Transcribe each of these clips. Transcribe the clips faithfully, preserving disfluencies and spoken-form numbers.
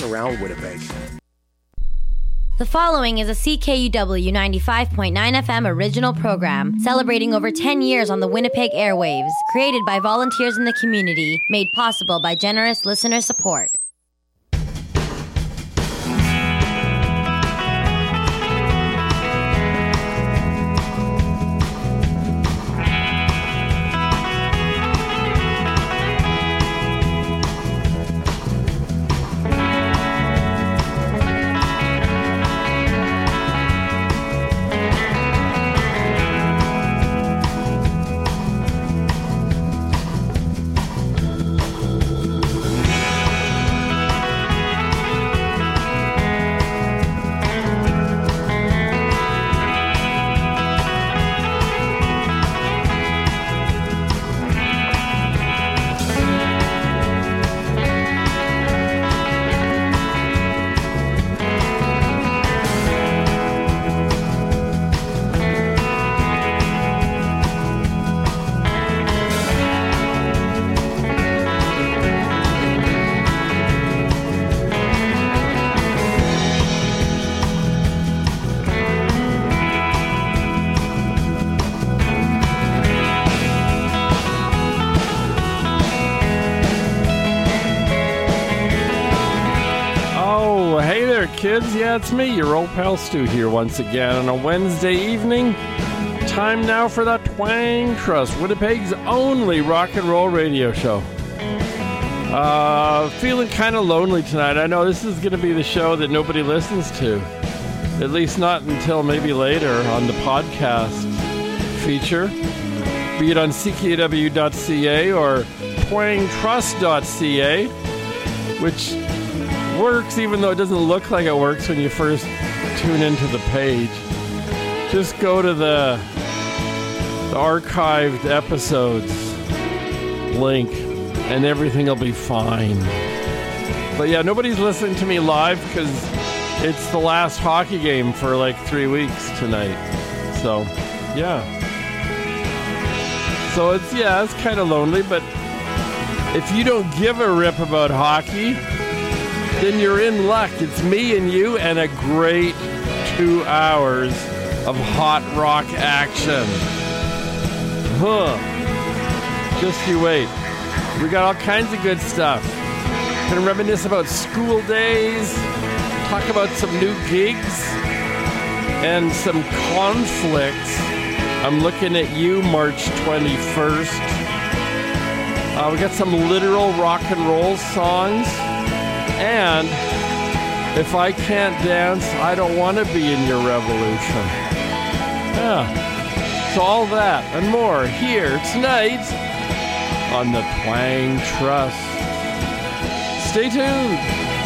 around Winnipeg. The following is a C K U W ninety-five point nine F M original program celebrating over ten years on the Winnipeg airwaves, created by volunteers in the community, made possible by generous listener support. Kids, yeah, it's me, your old pal Stu here once again on a Wednesday evening. Time now for the Twang Trust, Winnipeg's only rock and roll radio show. Uh, feeling kind of lonely tonight. I know this is going to be the show that nobody listens to, at least not until maybe later on the podcast feature, be it on C K W dot C A or twang trust dot C A, which works even though it doesn't look like it works when you first tune into the page. Just go to the, the archived episodes link and everything will be fine. But yeah, nobody's listening to me live because it's the last hockey game for like three weeks tonight. So yeah. So it's, yeah, it's kind of lonely, but if you don't give a rip about hockey, then you're in luck. It's me and you and a great two hours of hot rock action. Huh. Just you wait. We got all kinds of good stuff. Gonna reminisce about school days, talk about some new gigs, and some conflicts. I'm looking at you, March twenty-first. Uh, we got some literal rock and roll songs. And if I can't dance, I don't want to be in your revolution. Yeah. So all that and more here tonight on the Twang Trust. Stay tuned.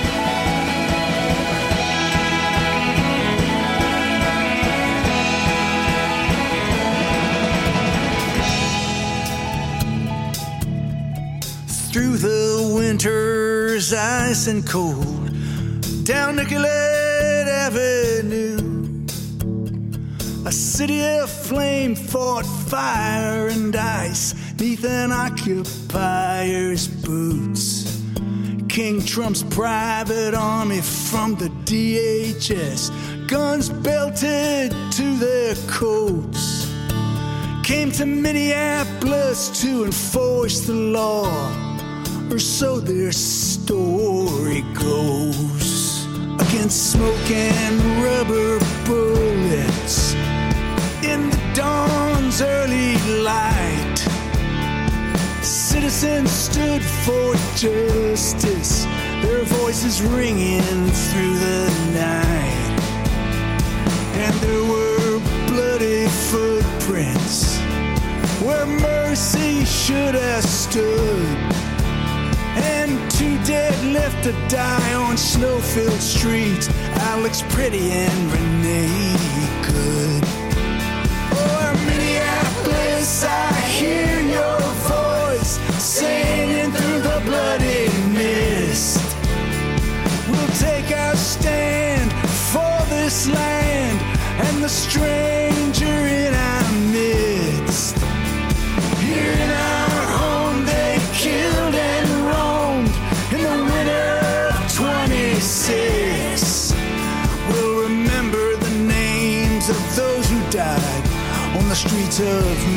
Through the winter's ice and cold, down Nicollet Avenue, a city of flame fought fire and ice neath an occupier's boots. King Trump's private army from the D H S, guns belted to their coats, came to Minneapolis to enforce the law, or so their story goes. Against smoke and rubber bullets in the dawn's early light, citizens stood for justice, their voices ringing through the night. And there were bloody footprints where mercy should have stood, and two dead left to die on snow-filled streets, Alex Pretty and Renee Good. Oh, Minneapolis, I hear your voice singing through the bloody mist. We'll take our stand for this land and the stranger in our midst. Here in our home they killed and roamed in the winter of twenty-six. twenty-six. We'll remember the names of those who died on the streets of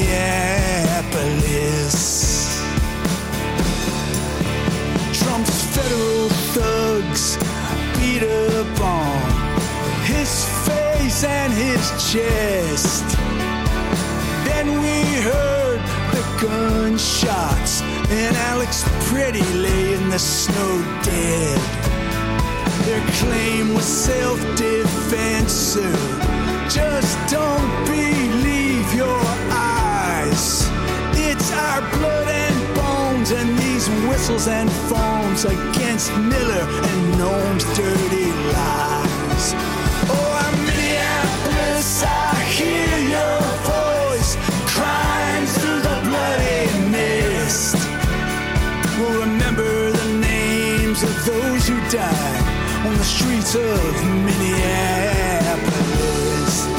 Minneapolis. Trump's federal thugs beat up on his face and his chest. Then we heard the gunshots and Alex Pretty lay in the snow dead. Their claim was self-defense, sir. Just don't believe your eyes. It's our blood and bones and these whistles and phones against Miller and Noam's dirty lies. Oh, I'm Minneapolis, I hear your voice crying through the bloody mist. We'll remember the names of those who died on the streets of Minneapolis.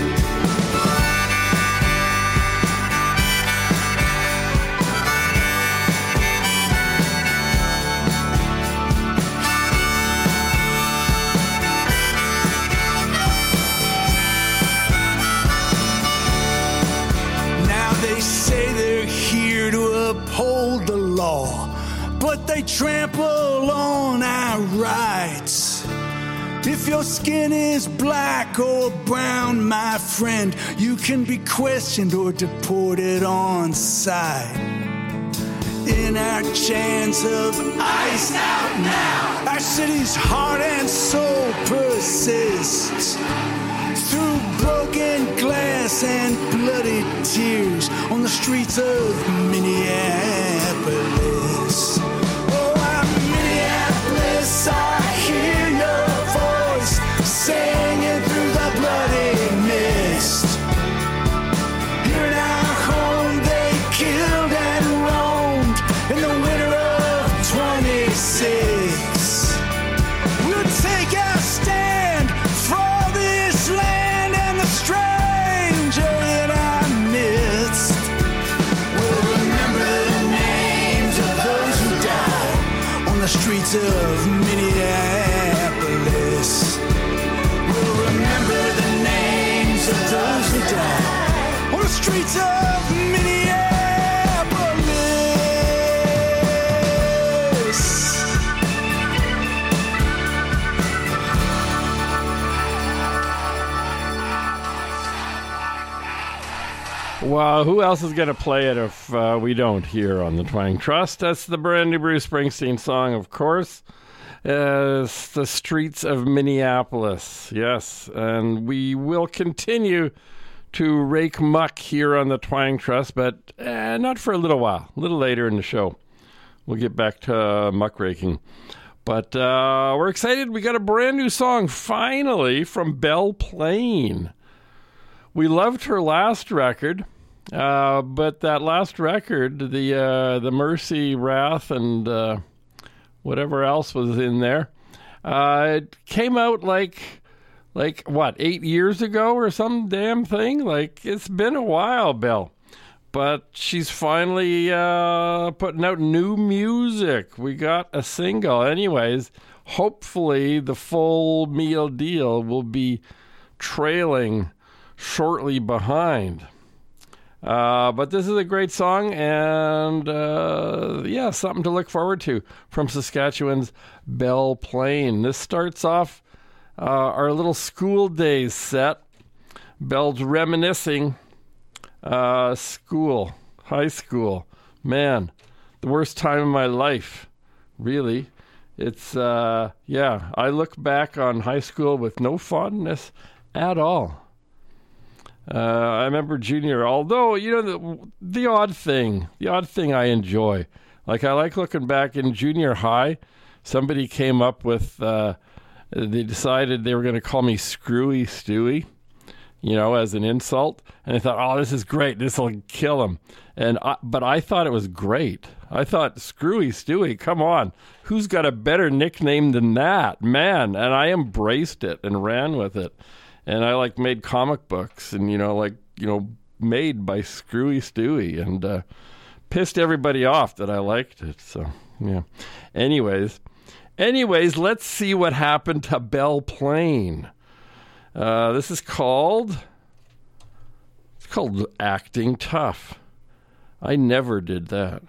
Now they say they're here to uphold the law, but they trample on our rights. If your skin is black or brown, my friend, you can be questioned or deported on sight. In our chance of ice out now, our city's heart and soul persists. Through broken glass and bloody tears on the streets of Minneapolis. Oh, I'm Minneapolis, I hear your voice singing through the bloody mist. Here in our home they killed and roamed in the winter of twenty-six. We'll take our stand for this land and the stranger in our midst. We'll remember the names of those who died on the streets of Minneapolis. We'll remember the names of those who died on the streets of Minneapolis. Well, who else is going to play it if uh, we don't here on the Twang Trust? That's the brand new Bruce Springsteen song, of course. Uh, it's the streets of Minneapolis, yes. And we will continue to rake muck here on the Twang Trust, but uh, not for a little while. A little later in the show, we'll get back to uh, muck raking. But uh, we're excited. We got a brand new song, finally, from Belle Plaine. We loved her last record, uh, but that last record, the uh, the Mercy, Wrath, and uh, whatever else was in there, uh, it came out like, like what, eight years ago or some damn thing? Like, it's been a while, Belle. But she's finally uh, putting out new music. We got a single. Anyways, hopefully the full meal deal will be trailing shortly behind. Uh, but this is a great song, and uh, yeah, something to look forward to from Saskatchewan's Belle Plaine. This starts off uh, our little school days set. Belle's reminiscing uh, school, high school. Man, the worst time of my life, really. It's, uh, yeah, I look back on high school with no fondness at all. Uh, I remember junior, although, you know, the, the odd thing, the odd thing I enjoy. Like, I like looking back in junior high. Somebody came up with, uh, they decided they were going to call me Screwy Stewie, you know, as an insult. And I thought, oh, this is great. This will kill him. And I, but I thought it was great. I thought, Screwy Stewie, come on. Who's got a better nickname than that? Man. And I embraced it and ran with it. And I, like, made comic books and, you know, like, you know, made by Screwy Stewie, and uh, pissed everybody off that I liked it. So, yeah. Anyways, Anyways, let's see what happened to Belle Plaine. Uh, this is called, it's called Acting Tough. I never did that.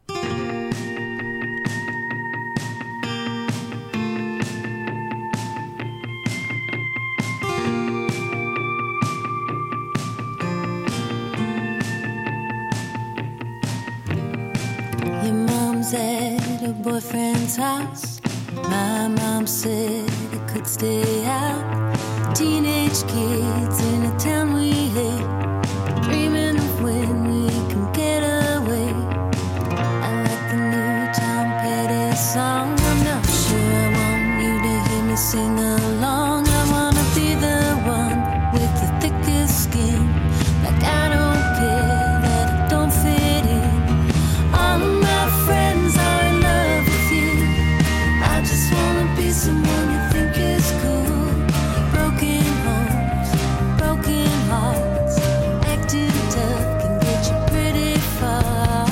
Your mom's at her boyfriend's house. My mom said I could stay out. Teenage kids in a town we hate, dreaming of when we can get away. I like the new Tom Petty song. I'm not sure I want you to hear me sing along. I wanna be the one with the thickest skin. Like I don't care that I don't fit in. All of my friends are in love with you. I just wanna be someone you think is cool. Broken homes, broken hearts, acting tough can get you pretty far.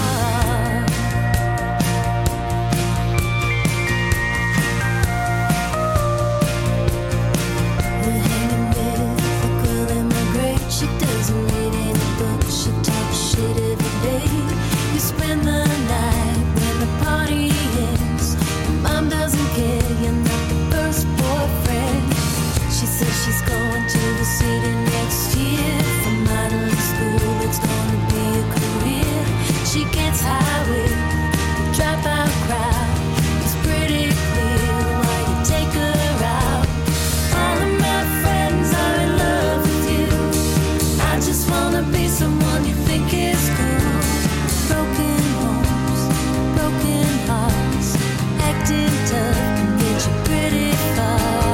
We're hanging with a girl in my grade. She doesn't read any books, she talks shit every day. You spend the night when the party ends. Mom doesn't care, you're not the first boyfriend. She says she's going to the city next year. For modeling school, it's gonna be a career. She gets high with the dropout crowd. It's pretty clear why you take her out. All of my friends are in love with you. I just wanna be someone you think is cool. Broken homes, broken hearts, acting tough can get you pretty far.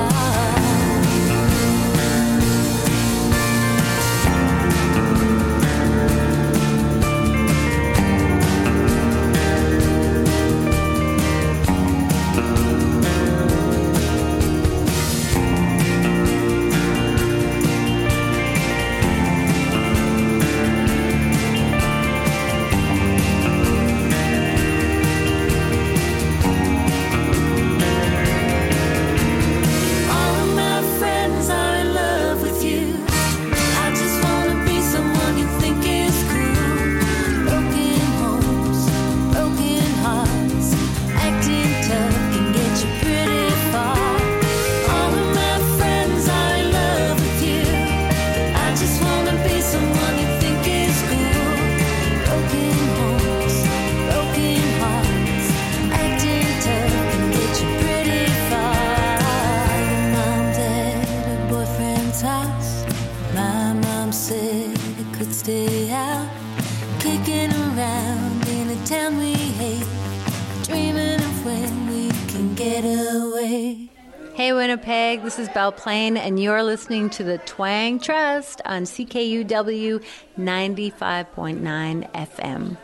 All of my friends are in love with you. I just wanna be someone you think is cool. Broken homes, broken hearts, acting tough can get you pretty far. All of my friends are in love with you. I just wanna be someone you think is cool. Broken homes, broken hearts, acting tough can get you pretty far. Your mom's at her boyfriend's house. My mom said I could stay out, kicking around in a town we hate, dreaming of when we can get away. Hey Winnipeg, this is Belle Plaine, and you're listening to the Twang Trust on C K U W ninety-five point nine F M.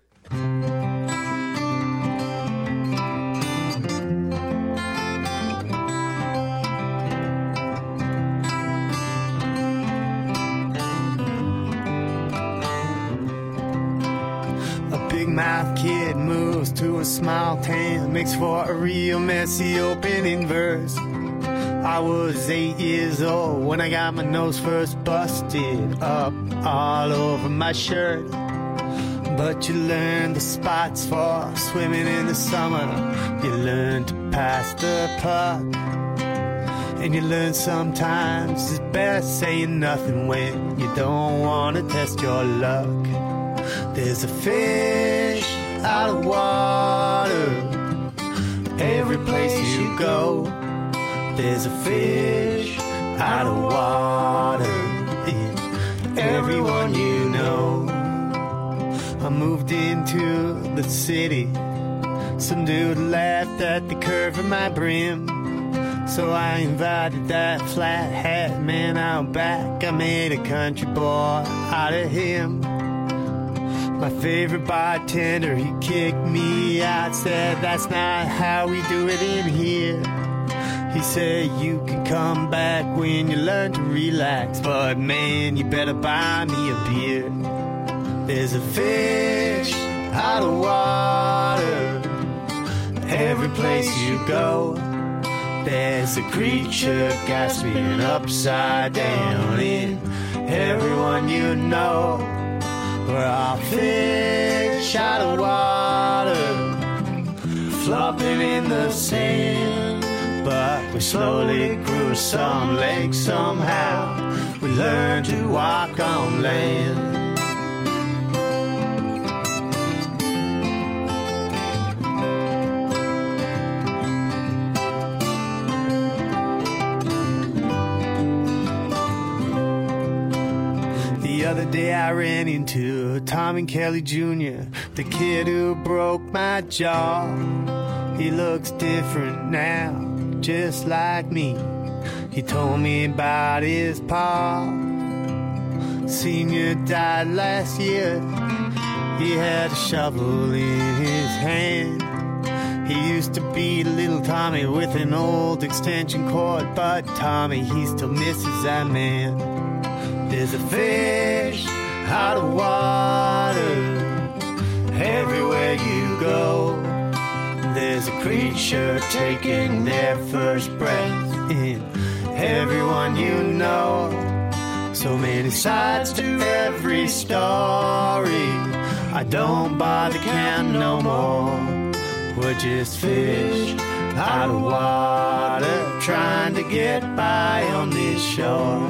A big mouth kid moves to a small town, makes for a real messy opening verse. I was eight years old when I got my nose first busted up all over my shirt. But you learn the spots for swimming in the summer. You learn to pass the puck. And you learn sometimes it's best saying nothing when you don't want to test your luck. There's a fish out of water every place you go. There's a fish out of water in everyone you know. I moved into the city. Some dude laughed at the curve of my brim. So I invited that flat hat man out back. I made a country boy out of him. My favorite bartender, he kicked me out, said that's not how we do it in here. He said you can come back when you learn to relax, but man, you better buy me a beer. There's a fish out of water Every place you go, there's a creature gasping upside down. In everyone you know, we're all fish out of water, flopping in the sand. But we slowly grew some legs somehow. We learned to walk on land. The other day I ran into Tom and Kelly Junior, the kid who broke my jaw. He looks different now, just like me. He told me about his pa. Senior died last year. He had a shovel in his hand. He used to be little Tommy with an old extension cord, but Tommy, he still misses that man. There's a fish out of water everywhere you go. There's a creature taking their first breath in everyone you know. So many sides to every story, I don't bother counting no more. We're just fish out of water, trying to get by on this shore.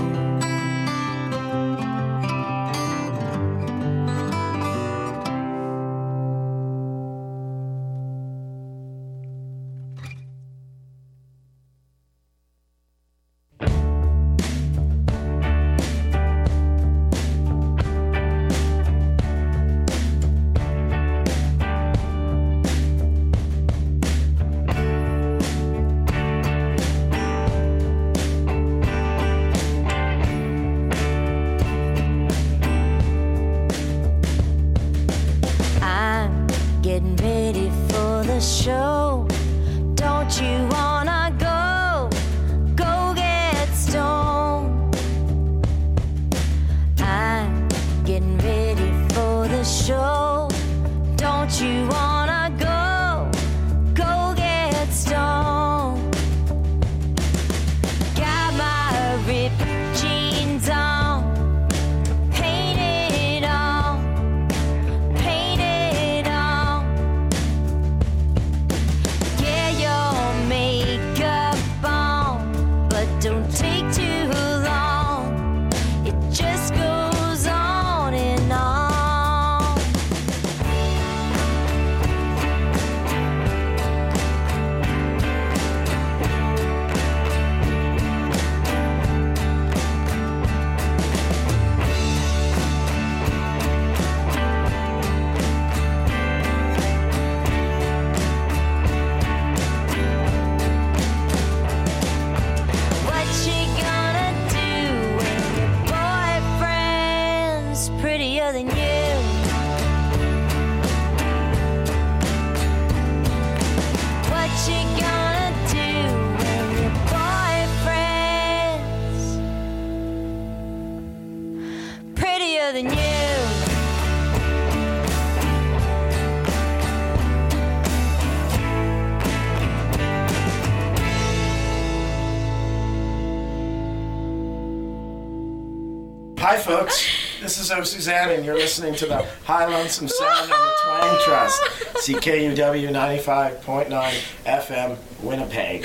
Hi folks, this is O Suzanne and you're listening to the High Lonesome Sound on the Twang Trust, C K U W ninety-five point nine F M, Winnipeg,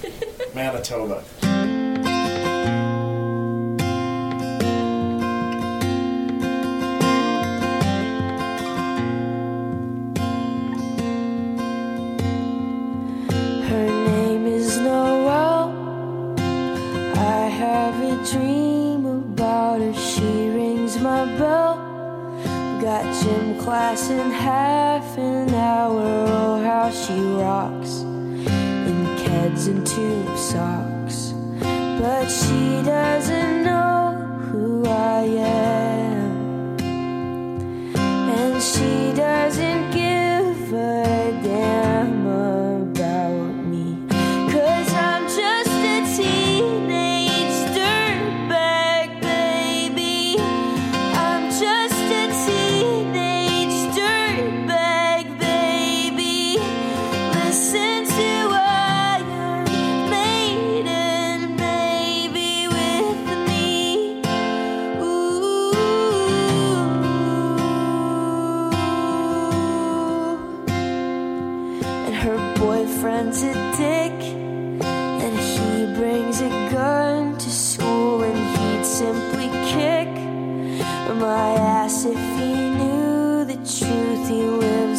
Manitoba. Her name is Noel. I have a dream about her. She rings my bell. Got gym class in half an hour. Oh, how she rocks in Keds and tube socks. But she doesn't know who I am, and she doesn't give a damn about me, 'cause I'm just a teenage dirtbag, baby. I'm just a teenage dirtbag, baby. Listen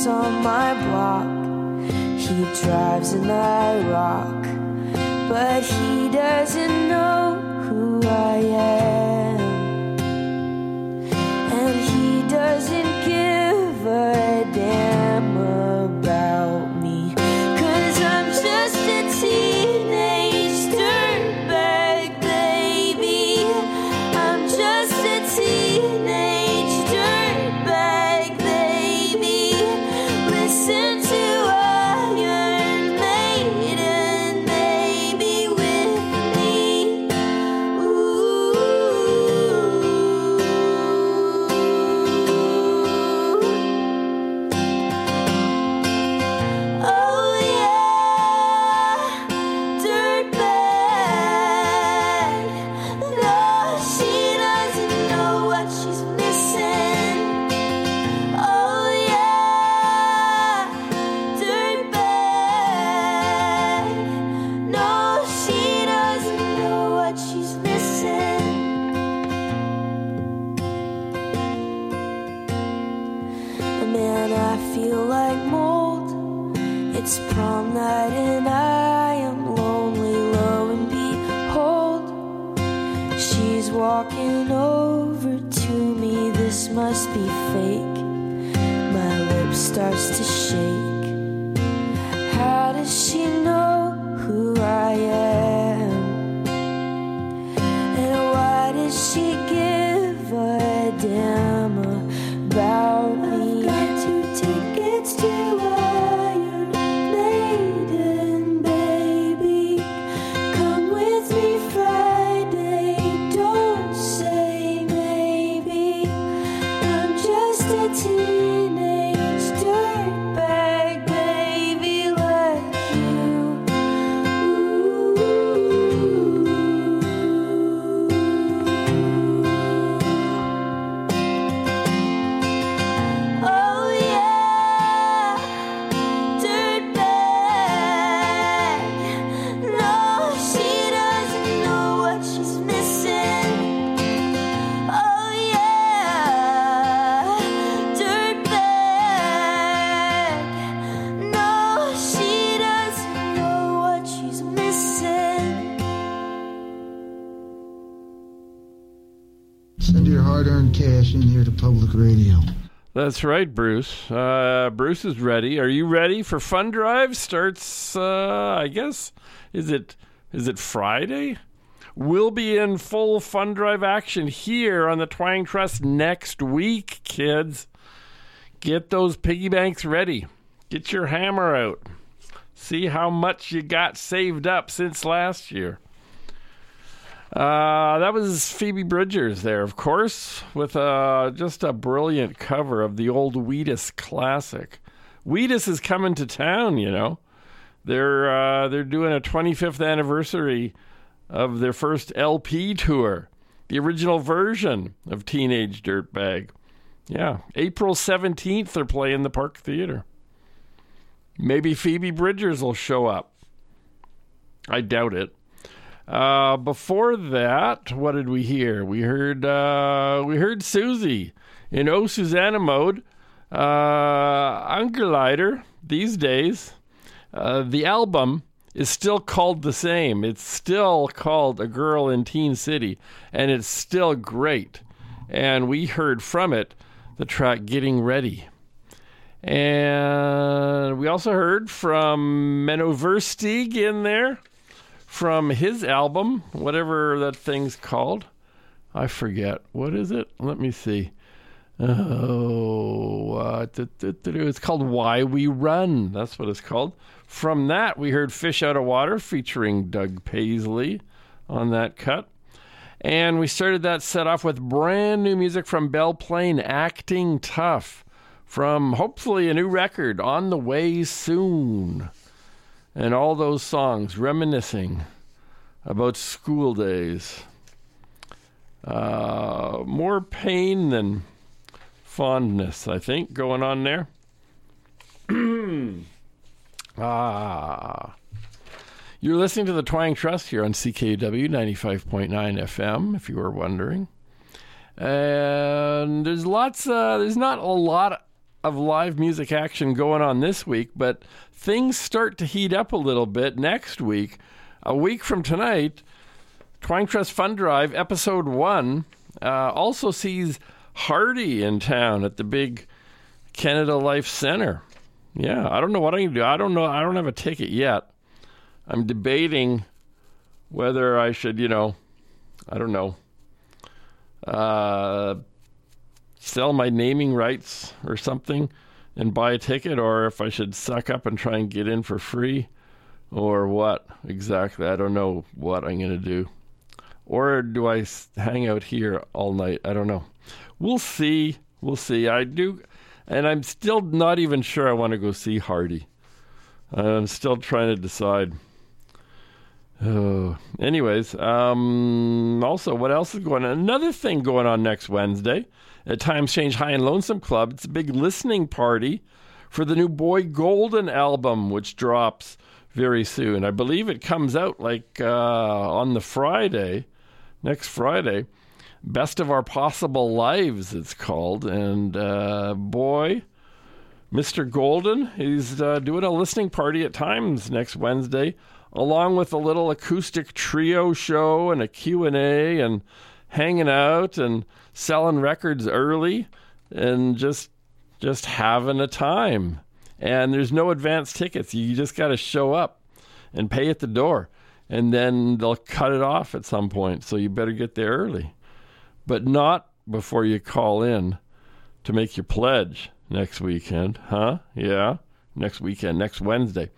on my block. He drives and I rock, but he doesn't know who I am. And he doesn't give a damn about me, 'cause I'm just a teenage dirtbag, baby. I'm just a teenage dirtbag, baby. Listen to Iron Maiden, baby, with me. Ooh. Oh yeah, dirtbag. No, she doesn't know what she's missing. Oh yeah, dirtbag. No, she doesn't know what she's missing. Man, I feel like mold. It's prom night and I am lonely, lo and behold, she's walking over to me. This must be fake. My lip starts to shake. How does she know who I am? And why does she give a damn about me? I've got two tickets to Iron Maiden, baby. Come with me Friday, don't say maybe. I'm just a teenage dirtbag, baby, like you. Oh yeah, dirtbag. No, she doesn't know what she's missing. Oh yeah, dirtbag. No, she doesn't know what she's missing. Send your hard-earned cash in here to public radio. That's right, Bruce. Uh, Bruce is ready. Are you ready for Fun Drive? Starts, uh, I guess, is it is it Friday? We'll be in full Fun Drive action here on the Twang Trust next week, kids. Get those piggy banks ready. Get your hammer out. See how much you got saved up since last year. Uh, that was Phoebe Bridgers there, of course, with uh, just a brilliant cover of the old Wheatus classic. Wheatus is coming to town, you know. They're uh, they're doing a twenty-fifth anniversary of their first L P tour, the original version of Teenage Dirtbag. Yeah, April seventeenth they're playing the Park Theater. Maybe Phoebe Bridgers will show up. I doubt it. Uh, before that, what did we hear? We heard uh, we heard Susie in Oh Susanna mode. Uh, Angeleiter these days. Uh, the album is still called the same. It's still called A Girl in Teen City, and it's still great. And we heard from it the track Getting Ready. And we also heard from Menno Versteeg in there, from his album, whatever that thing's called. I forget. What is it? Let me see. Oh, uh, it's called Why We Run. That's what it's called. From that, we heard Fish Out of Water featuring Doug Paisley on that cut. And we started that set off with brand new music from Belle Plaine, Acting Tough, from hopefully a new record on the way soon. And all those songs reminiscing about school days. Uh, more pain than fondness, I think, going on there. ah. You're listening to the Twang Trust here on C K U W ninety-five point nine F M, if you were wondering. And there's lots, uh, there's not a lot of live music action going on this week, but things start to heat up a little bit next week. A week from tonight, Twang Trust Fund Drive, episode one, uh, also sees Hardy in town at the big Canada Life Center. Yeah, I don't know what I can do. I don't know. I don't have a ticket yet. I'm debating whether I should, you know, I don't know, uh, sell my naming rights or something and buy a ticket, or if I should suck up and try and get in for free, or what exactly. I don't know what I'm going to do. Or do I hang out here all night? I don't know. We'll see. We'll see. I do, and I'm still not even sure I want to go see Hardy. I'm still trying to decide. Oh, anyways, um, also, what else is going on? Another thing going on next Wednesday at Times Change High and Lonesome Club. It's a big listening party for the new Boy Golden album, which drops very soon. I believe it comes out like uh, on the Friday, next Friday. Best of Our Possible Lives, it's called. And uh, boy, Mister Golden, he's uh, doing a listening party at Times next Wednesday, along with a little acoustic trio show and a Q and A and hanging out and selling records early and just just having a time. And there's no advance tickets. You just got to show up and pay at the door, and then they'll cut it off at some point. So you better get there early, but not before you call in to make your pledge next weekend. Huh? Yeah. Next weekend, next Wednesday.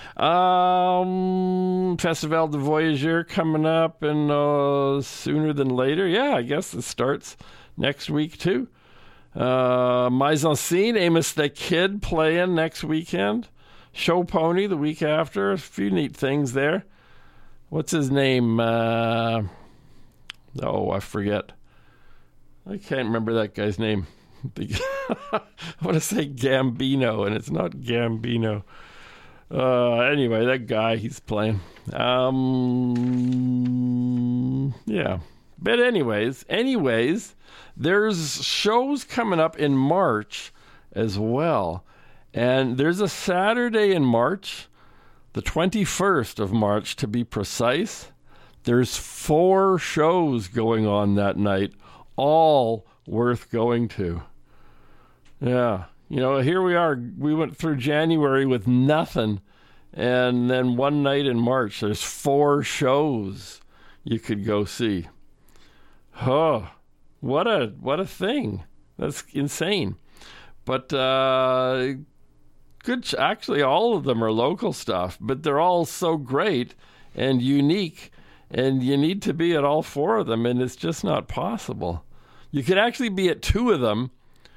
Um, Festival de Voyageur coming up and uh, sooner than later. Yeah, I guess it starts next week too. Uh, Mise en Scene, Amos the Kid playing next weekend. Show Pony the week after. A few neat things there. What's his name? Uh, oh, I forget. I can't remember that guy's name. I want to say Gambino, and it's not Gambino. Uh, anyway, that guy, he's playing. Um, yeah. But anyways, anyways, there's shows coming up in March as well. And there's a Saturday in March, the twenty-first of March to be precise. There's four shows going on that night, all worth going to. Yeah. You know, here we are. We went through January with nothing. And then one night in March, there's four shows you could go see. Oh, what a what a thing. That's insane. But uh, good. Actually, all of them are local stuff, but they're all so great and unique. And you need to be at all four of them, and it's just not possible. You could actually be at two of them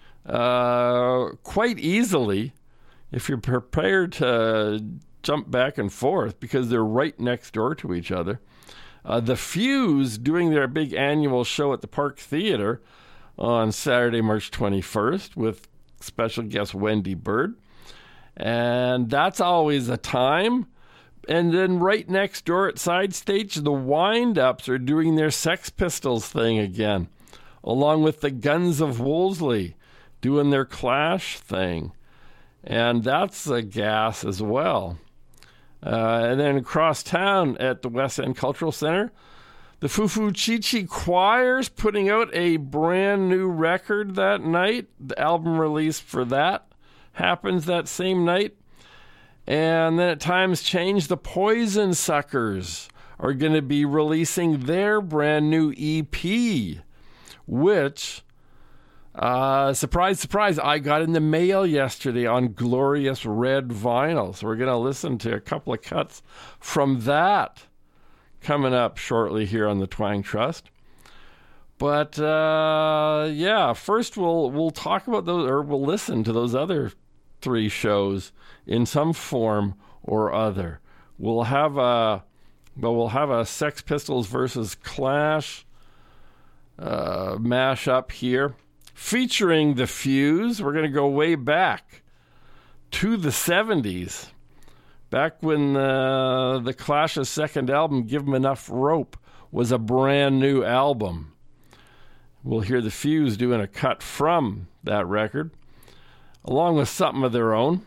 Uh, quite easily if you're prepared to jump back and forth, because they're right next door to each other. Uh, the Fuse doing their big annual show at the Park Theater on Saturday, March twenty-first with special guest Wendy Bird. And that's always a time. And then right next door at Side Stage, the Wind-Ups are doing their Sex Pistols thing again, along with the Guns of Wolseley doing their Clash thing. And that's a gas as well. Uh, and then across town at the West End Cultural Center, the Fufu Chichi Choir's putting out a brand new record that night. The album release for that happens that same night. And then at Times Change, the Poison Suckers are going to be releasing their brand new E P, which... Uh, surprise, surprise, I got in the mail yesterday on glorious red vinyl. So we're going to listen to a couple of cuts from that coming up shortly here on the Twang Trust. But, uh, yeah, first we'll, we'll talk about those, or we'll listen to those other three shows in some form or other. We'll have a, well, we'll have a Sex Pistols versus Clash, uh, mash up here. Featuring the Fuse. We're going to go way back to the seventies, back when uh, the Clash's second album, Give 'Em Enough Rope, was a brand new album. We'll hear the Fuse doing a cut from that record. along with something of their own.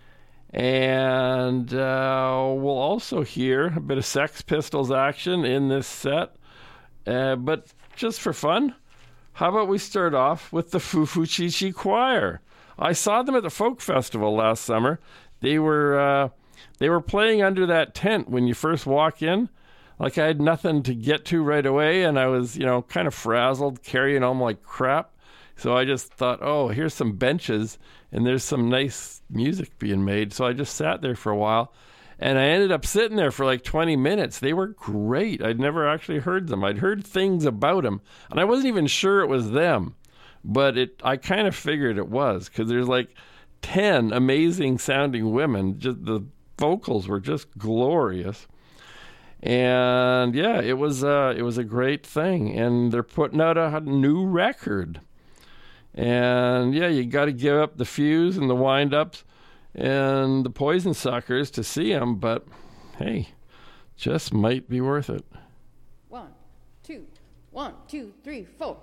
And uh, we'll also hear a bit of Sex Pistols action in this set. Uh, but just for fun, how about we start off with the Fufuchichi Choir? I saw them at the Folk Festival last summer. They were uh, they were playing under that tent when you first walk in. Like I had nothing to get to right away, and I was, you know, kind of frazzled, carrying on like crap. So I just thought, oh, here's some benches, and there's some nice music being made. So I just sat there for a while, and I ended up sitting there for like twenty minutes. They were great. I'd never actually heard them. I'd heard things about them, and I wasn't even sure it was them. But it, I kind of figured it was, because there's like ten amazing sounding women. Just the vocals were just glorious. And yeah, it was uh, it was a great thing. And they're putting out a, a new record. And yeah, you got to give up the fuse and the wind-ups and the poison suckers to see them. But hey, just might be worth it. One, two, one, two, three, four.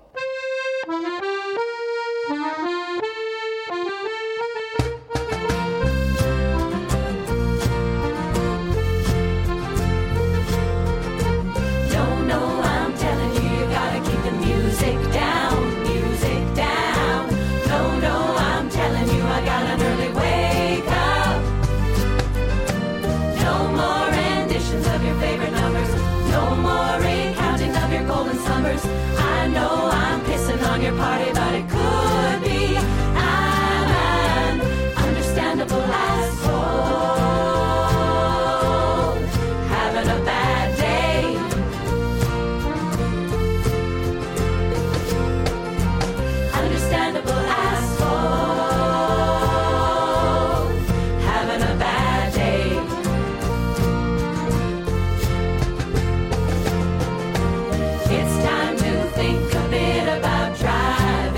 I know I'm pissing on your party, but it could be I'm an understandable asshole having a bad day. Understandable asshole having a bad day. It's time to think a bit about driving.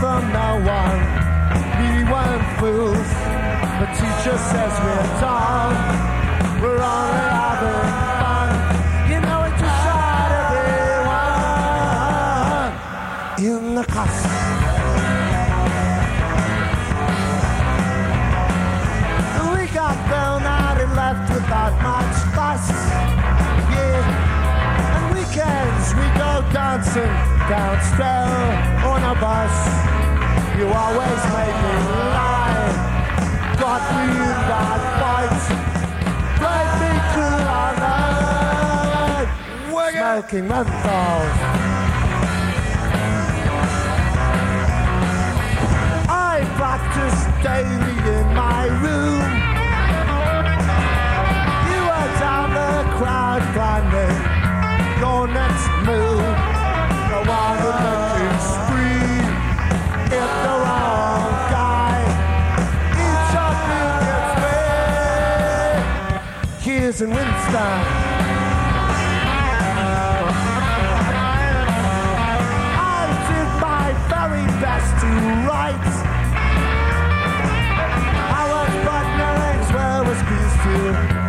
from no one. We weren't fools. The teacher says we're dumb. We're only having fun. You know it just shot everyone in the class. We got thrown out and left without much fuss. Yeah. And weekends we go dancing down Stell on a bus. You always make me lie. Got me in that fight. Played me through all night. Smoking menthols. I practice daily in my room. You are down the crowd planning your next move. The one who looking spree. If the wrong guy eats up in its way. Here's in Winston. I did my very best to write. I was partnering where was peace to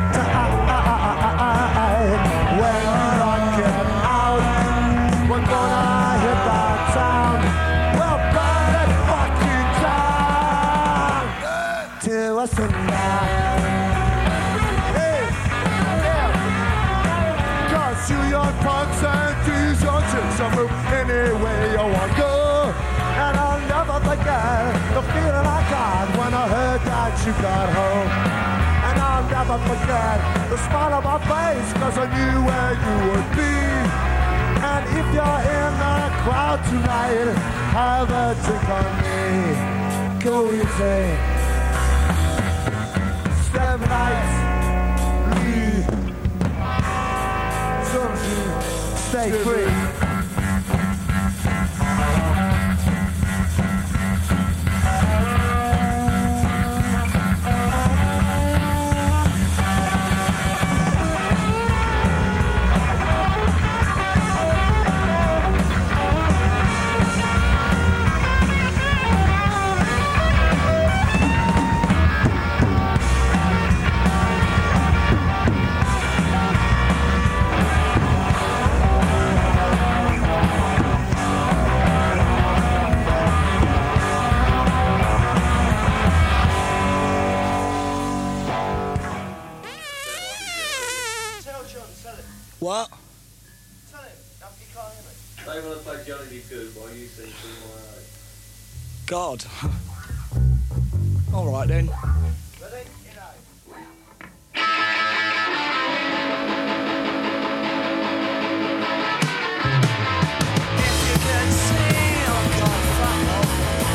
die. When you lock it out, we're gonna hit that town. We'll burn that fucking town to us tonight. Hey, yeah. Cause you young punks and these young chicks will move any way you want to. And I'll never forget the feeling I got when I heard that you got home. And I'll never forget the smile on my face, cause I knew where you would be. And if you're in the crowd tonight, have a drink on me. Go easy. Step nights, leave. Stay free. What? Tell him, you can't hear me. They want to play Johnny Be Good while you sing Sing My Eye. God. All right then. Ready? You know. If you can see, oh God, fuck off.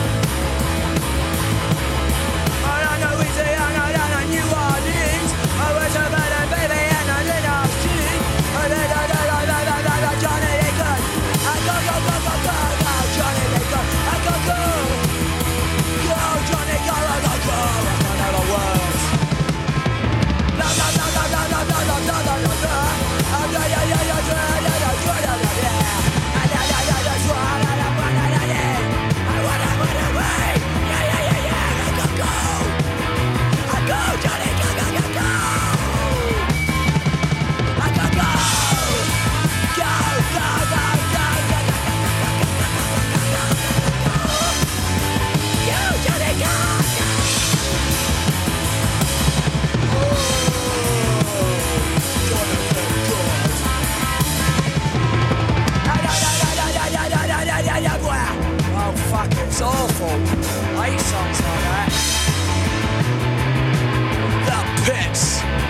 I don't know who's a young, I don't know New Orleans. I was a better baby and I did not cheat. I did not, I did not, I did not, Johnny Be Good. I go, go, go, go, go, go, Johnny Be Good. I go, go. Go, Johnny, go, go, go, go. I don't know the words. La, la, la, la, la, la, la, la, la, la, la, la. Ah, yeah, yeah, yeah, yeah, yeah, yeah, yeah, yeah, yeah, yeah. Ah, yeah, yeah, yeah, yeah, yeah, la, la, la, la, la, la. I wanna, wanna, wait. Yeah, yeah, yeah, yeah. I go, go. I go, Johnny, go, go, go, go. I go, go. Go, go, go, go, go, go, go, go, go, Johnny, go, go. Oh, fuck, it's awful. I hate songs like that. The Pits.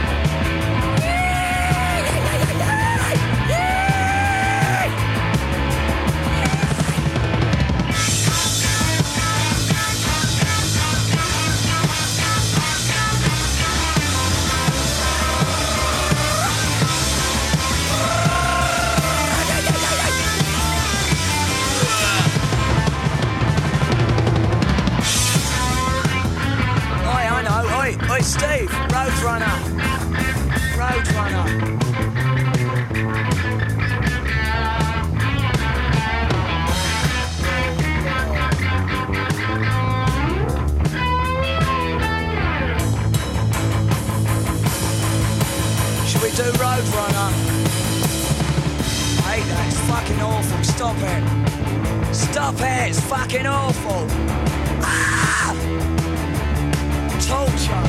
Oi, Steve, Roadrunner. Roadrunner. stop it. Stop it, it's fucking awful. Ah! Torture.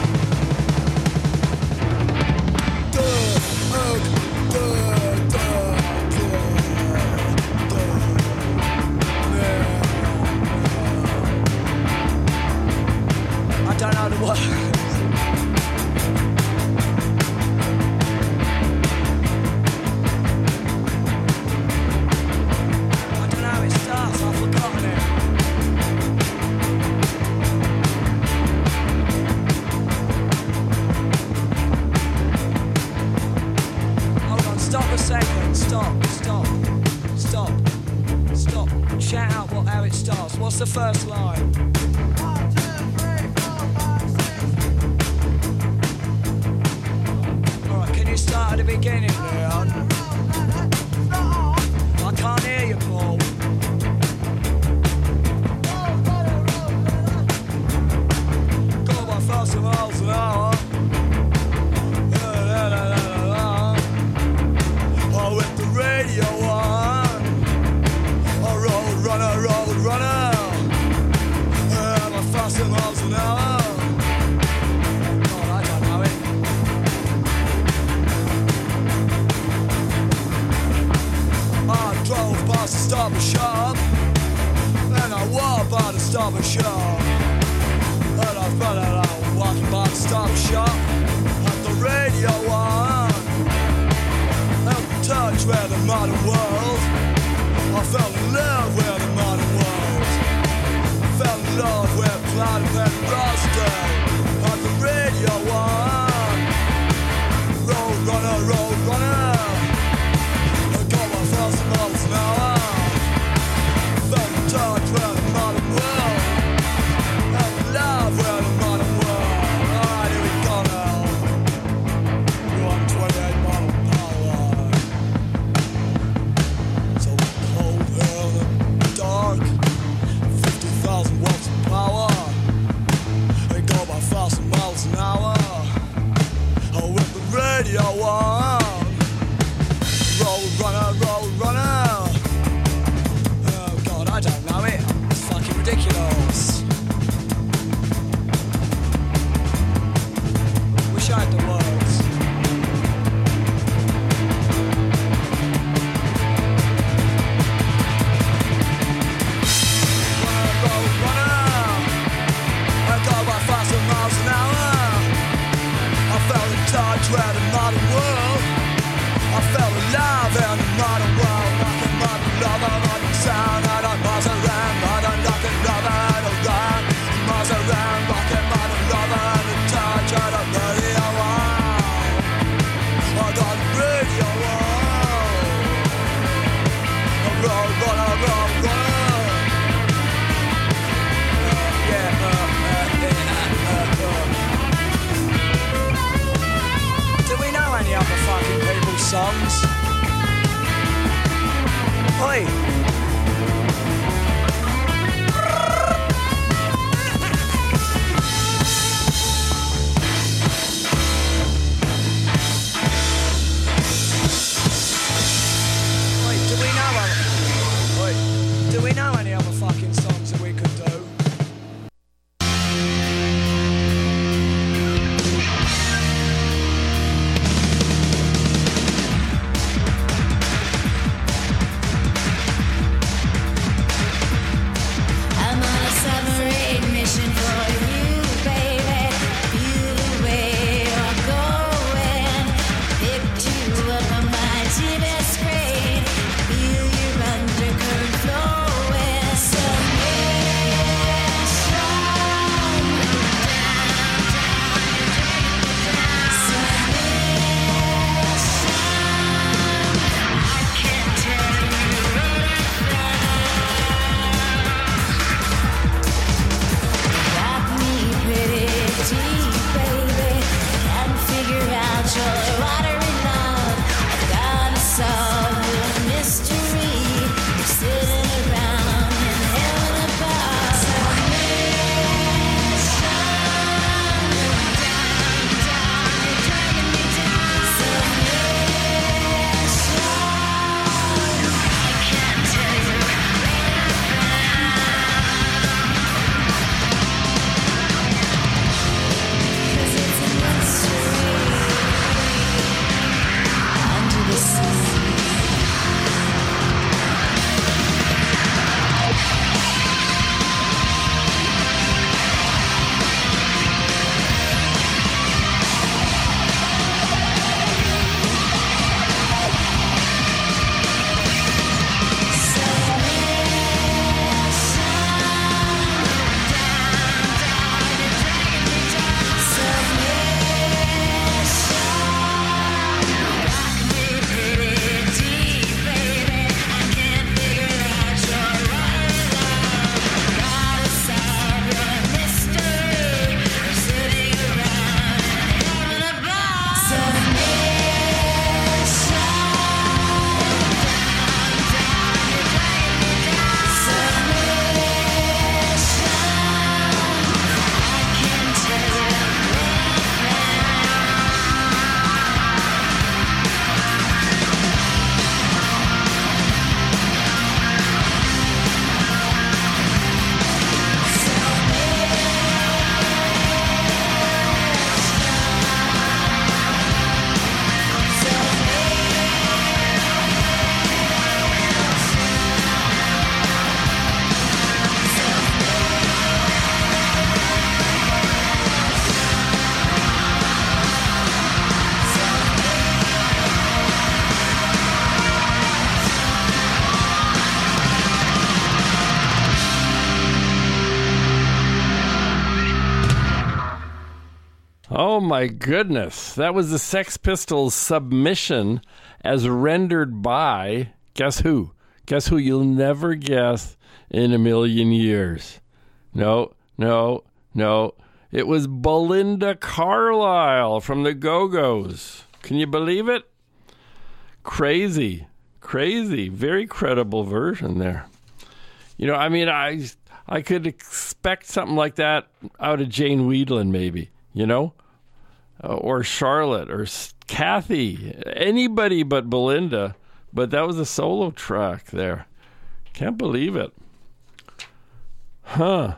Duh, ugh, duh, duh, duh, duh. Yeah. I don't know the words. What's the first line? One, two, three, four, five, six. Alright, can you start at the beginning, Leon? I can't hear you, Paul. Go by faster miles an hour. Oh, with the radio on. Oh, road runner, road runner. Faster miles an hour. God, I don't know it. I drove past the Starbucks shop, and I walked by the Starbucks shop, and I felt that I was walking by the Starbucks shop, had the radio on, and in touch with the modern world. I fell in love with the modern world. Fell in love with Platinum and Roster on the radio one. Road runner, road runner. I got my fast miles an hour. Fell in touch with the modern world. I'm in love with the modern world. Alright, here we go now. one twenty-eight mile power. So cold here in the dark. fifty thousand watts of power. They go by fast miles an hour. Oh, with the radio on. Road runner, road runner. Oh God, I don't know it. It's fucking ridiculous. Wish I had the words. Runner, road runner. Oh, my goodness. That was the Sex Pistols' Submission as rendered by, guess who? Guess who you'll never guess in a million years. No, no, no. It was Belinda Carlisle from the Go-Go's. Can you believe it? Crazy, crazy. Very credible version there. You know, I mean, I, I could expect something like that out of Jane Weedland, maybe, you know? Uh, or Charlotte, or Kathy, anybody but Belinda. But that was a solo track there. Can't believe it. Huh.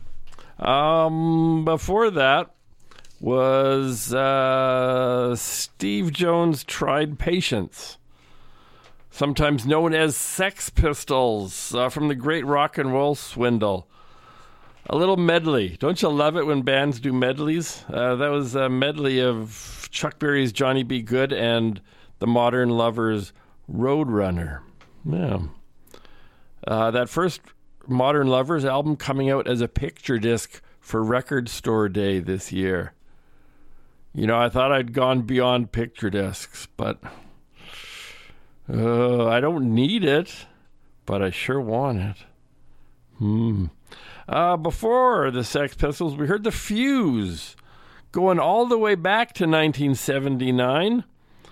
Um, before that was uh, Steve Jones Tried Patience, sometimes known as Sex Pistols, uh, from the Great Rock and Roll Swindle. A little medley. Don't you love it when bands do medleys? Uh, that was a medley of Chuck Berry's Johnny B. Good and the Modern Lovers' Roadrunner. Yeah. Uh, that first Modern Lovers album coming out as a picture disc for Record Store Day this year. You know, I thought I'd gone beyond picture discs, but uh, I don't need it, but I sure want it. Hmm. Uh, before the Sex Pistols, we heard the Fuse, going all the way back to nineteen seventy-nine.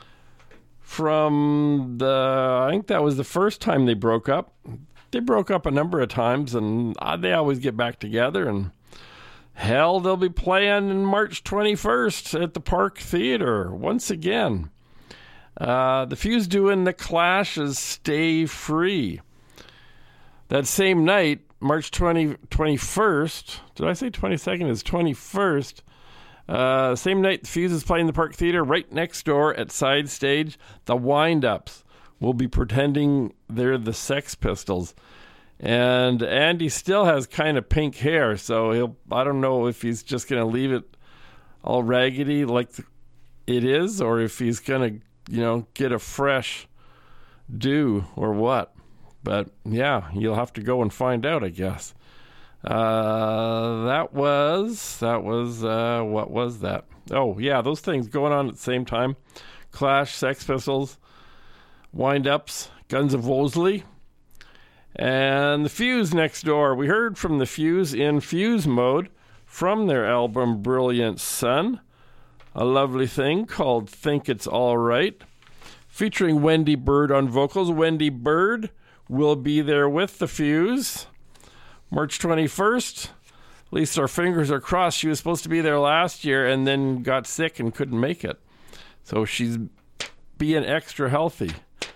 From the, I think that was the first time they broke up. They broke up a number of times, and uh, they always get back together. And hell, they'll be playing on March twenty-first at the Park Theater once again. Uh, the Fuse doing The Clash's Stay Free. That same night, March twentieth, twenty-first, did I say twenty-second? It's twenty-first. Uh, same night, the Fuse is playing the Park Theater. Right next door at Side Stage, the Wind-Ups will be pretending they're the Sex Pistols. And Andy still has kind of pink hair, so he'll, I don't know if he's just going to leave it all raggedy like it is, or if he's going to, you know, get a fresh do or what. But yeah, you'll have to go and find out, I guess. Uh, that was, that was, uh, what was that? Oh, yeah, those things going on at the same time. Clash, Sex Pistols, Wind-Ups, Guns of Wolseley, and the Fuse next door. We heard from the Fuse in Fuse Mode from their album Brilliant Sun, a lovely thing called Think It's All Right, featuring Wendy Bird on vocals. Wendy Bird will be there with the Fuse March twenty-first. At least our fingers are crossed. She was supposed to be there last year and then got sick and couldn't make it. So she's being extra healthy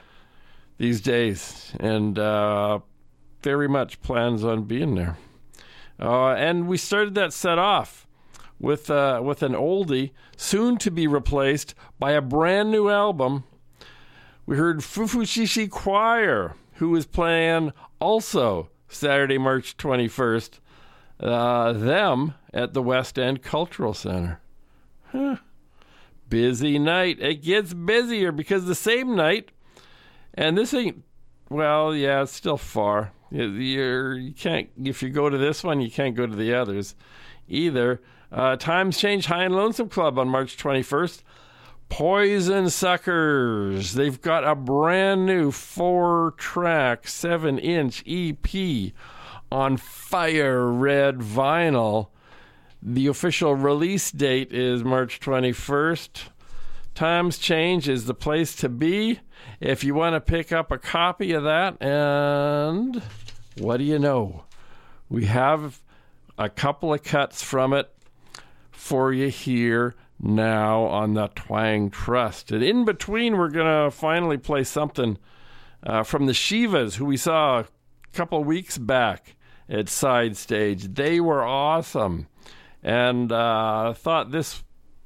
these days, and uh, very much plans on being there. Uh, and we started that set off with uh, with an oldie, soon to be replaced by a brand new album. We heard Fufushiki Choir, who is playing also Saturday, March twenty-first, uh, them at the West End Cultural Center. Huh. Busy night. It gets busier because the same night, and this ain't, well, yeah, it's still far. You're, you can't, if you go to this one, you can't go to the others either. Uh, Times Change High and Lonesome Club on March twenty-first. Poison Suckers. They've got a brand new four-track, seven-inch E P on fire red vinyl. The official release date is March twenty-first. Times Change is the place to be if you want to pick up a copy of that. And what do you know? We have a couple of cuts from it for you here now on the Twang Trust. And in between, we're going to finally play something uh, from the Shivas, who we saw a couple of weeks back at Side Stage. They were awesome. And I uh, thought this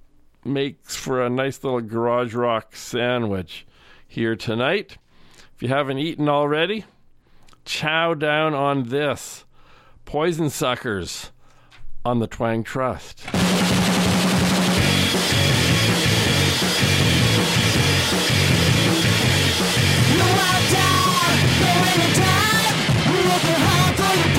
makes for a nice little garage rock sandwich here tonight. If you haven't eaten already, chow down on this. Poison Suckers on the Twang Trust. No, I'll die, no, ain't no time. We're working hard for your